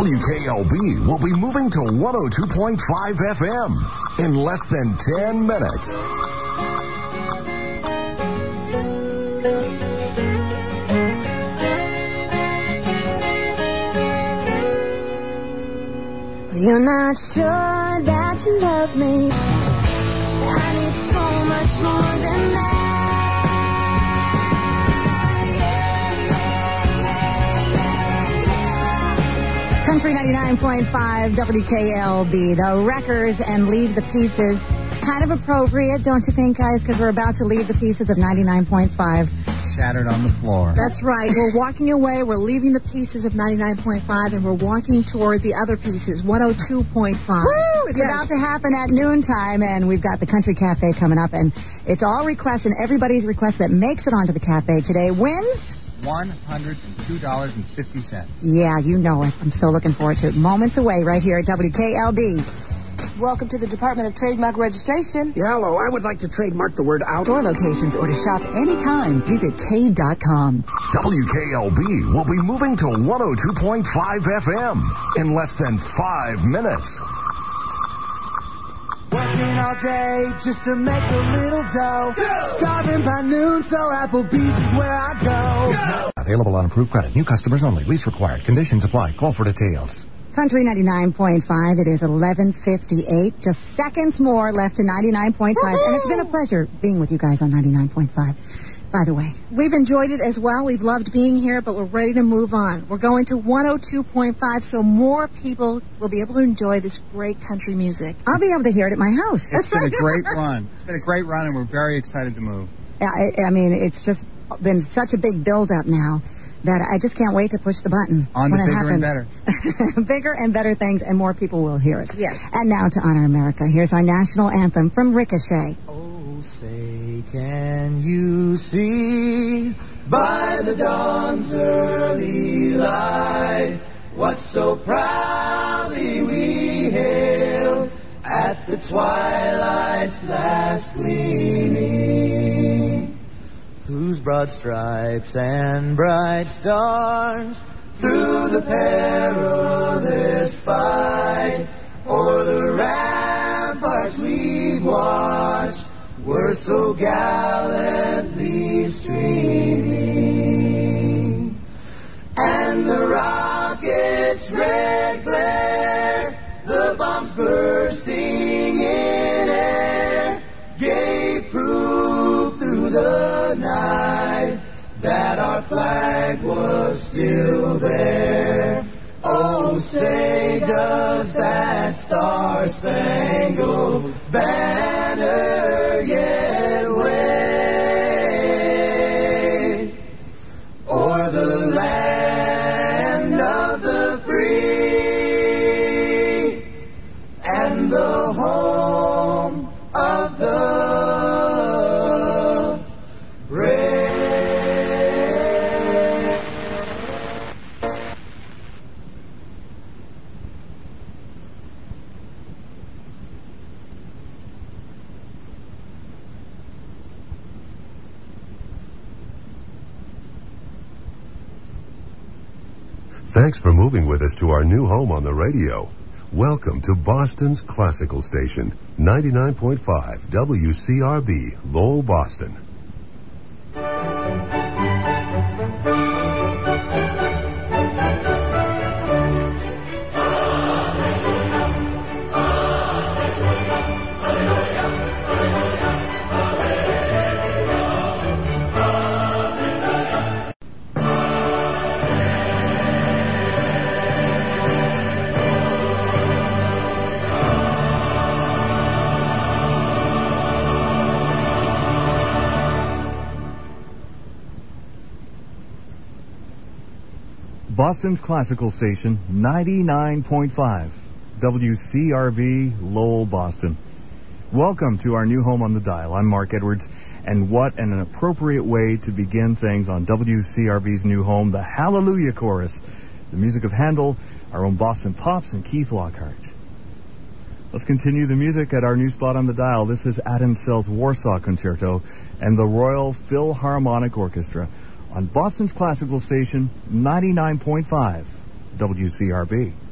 WKLB will be moving to 102.5 FM in less than 10 minutes. You're not sure that you love me. I need so much more than that. Country 99.5 WKLB, the Wreckers and Leave the Pieces. Kind of appropriate, don't you think, guys? Because we're about to leave the pieces of 99.5. Shattered on the floor. That's right. We're walking away. We're leaving the pieces of 99.5, and we're walking toward the other pieces, 102.5. Woo! It's about to happen at noontime, and we've got the Country Cafe coming up, and it's all requests, and everybody's request that makes it onto the cafe today wins $102.50. Yeah, you know it. I'm so looking forward to it. Moments away right here at WKLB. Welcome to the Department of Trademark Registration. Yeah, hello. I would like to trademark the word out. Store locations or to shop anytime. Visit K.com. WKLB will be moving to 102.5 FM in less than 5 minutes. Working all day just to make a little dough. Starving by noon, so Applebee's is where I go. Available on approved credit. New customers only. Lease required. Conditions apply. Call for details. Country 99.5. It is 11:58. Just seconds more left to 99.5. Woo-hoo! And it's been a pleasure being with you guys on 99.5. By the way, we've enjoyed it as well. We've loved being here, but we're ready to move on. We're going to 102.5, so more people will be able to enjoy this great country music. I'll be able to hear it at my house. It's been a great run. It's been a great run, and we're very excited to move. I mean, it's just been such a big build-up now that I just can't wait to push the button. On to bigger and better. Bigger and better things, and more people will hear us. Yes. And now to honor America, here's our national anthem from Ricochet. Oh, say, can you see by the dawn's early light what so proudly we hailed at the twilight's last gleaming, whose broad stripes and bright stars through the perilous fight o'er the ramparts we'd watched were so gallantly streaming, and the rocket's red glare, the bombs bursting in air, gave proof through the night that our flag was still there. Oh, say, does that star-spangled banner yet wave o'er the land of the free and the home of the brave? Thanks for moving with us to our new home on the radio. Welcome to Boston's classical station, 99.5 WCRB, Lowell, Boston. Boston's classical station, 99.5 WCRB, Lowell, Boston. Welcome to our new home on the dial. I'm Mark Edwards, and what an appropriate way to begin things on WCRB's new home, the Hallelujah Chorus, the music of Handel, our own Boston Pops, and Keith Lockhart. Let's continue the music at our new spot on the dial. This is Adam Sell's Warsaw Concerto and the Royal Philharmonic Orchestra on Boston's classical station, 99.5 WCRB.